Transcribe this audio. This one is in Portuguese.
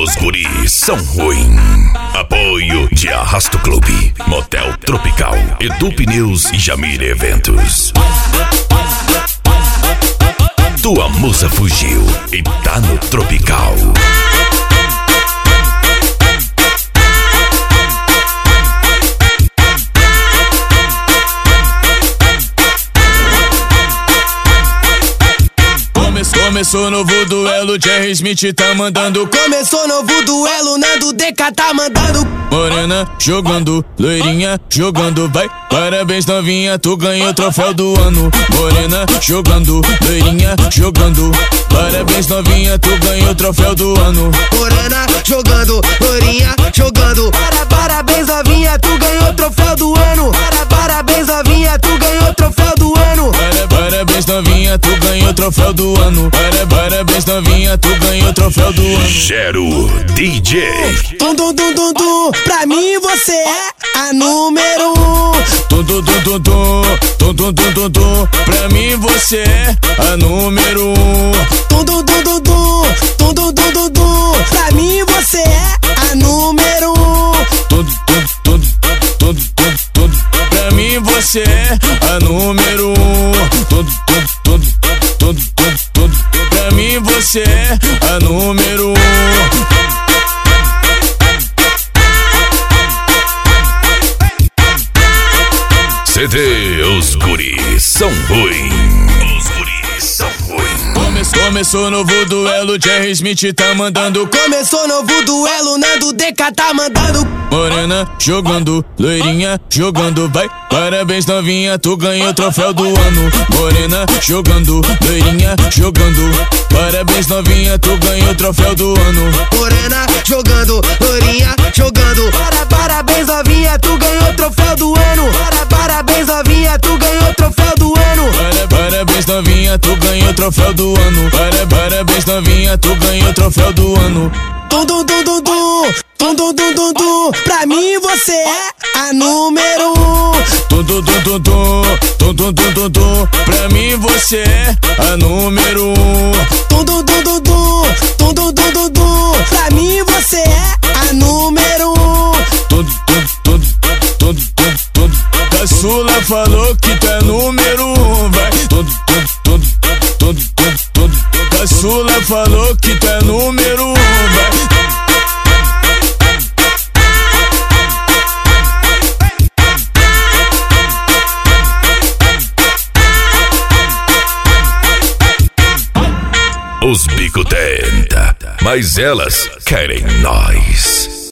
Os guris são ruim. Apoio de Arrasto Clube, Motel Tropical, Edu Pneus e Jamir Eventos. Tua musa fugiu e tá no Tropical. Começou novo duelo, Jerry Smith tá mandando. Começou novo duelo, Nando DK tá mandando. Morena jogando, loirinha jogando, vai. Parabéns novinha, tu ganhou o troféu do ano. Morena jogando, loirinha jogando. Parabéns novinha, tu ganhou o troféu do ano. Morena jogando, loirinha jogando. Parabéns novinha, tu ganhou o troféu do ano. Parabéns novinha, tu ganhou o troféu do ano. Parabéns novinha, tu ganhou o troféu do ano. Parabéns novinha, tu ganhou o troféu do ano. Gero DJ. Tum tum tum tum tum, pra mim você é a número 1. Tum tum tum tum tum, tum tum tum tum tum, pra mim você é a número 1. Tum tum tum tum tum, tum tum tum tum tum, pra mim você é a número 1. Tum tum tum tum tum tum, pra mim você é a número 1. Tum tum tum tum tum tum, pra mim você é a número 1. CD Os guris são ruim. Os guris são ruim. Começou novo duelo, Jerry Smith tá mandando. Começou novo duelo, Nando DK tá mandando. Morena jogando, loirinha jogando, vai. Parabéns novinha, tu ganhou o troféu do ano. Morena jogando, loirinha jogando. Parabéns novinha, tu ganhou o troféu do ano. Morena jogando, loirinha jogando. Parabéns novinha, tu ganhou o troféu do ano. Parabéns novinha, tu ganhou o troféu do ano. Parabéns novinha, tu ganhou o troféu do ano. Parabéns novinha, tu ganhou o troféu do ano. Tum tum tum tum tum, tum tum tum tum tum, pra mim você é a número 1. Tum tum tum tum tum, tum tum tum tum tum, pra mim você é a número 1. Tum tum tum tum tum, tum tum tum tum tum, pra mim você é a número 1. Tum tum tum tum tum tum, caçula falou que tu é número 1, vai. Tum tum tum tum tum tum, caçula falou que tu é número 1, vai. Os bico tenta, mas elas querem nós.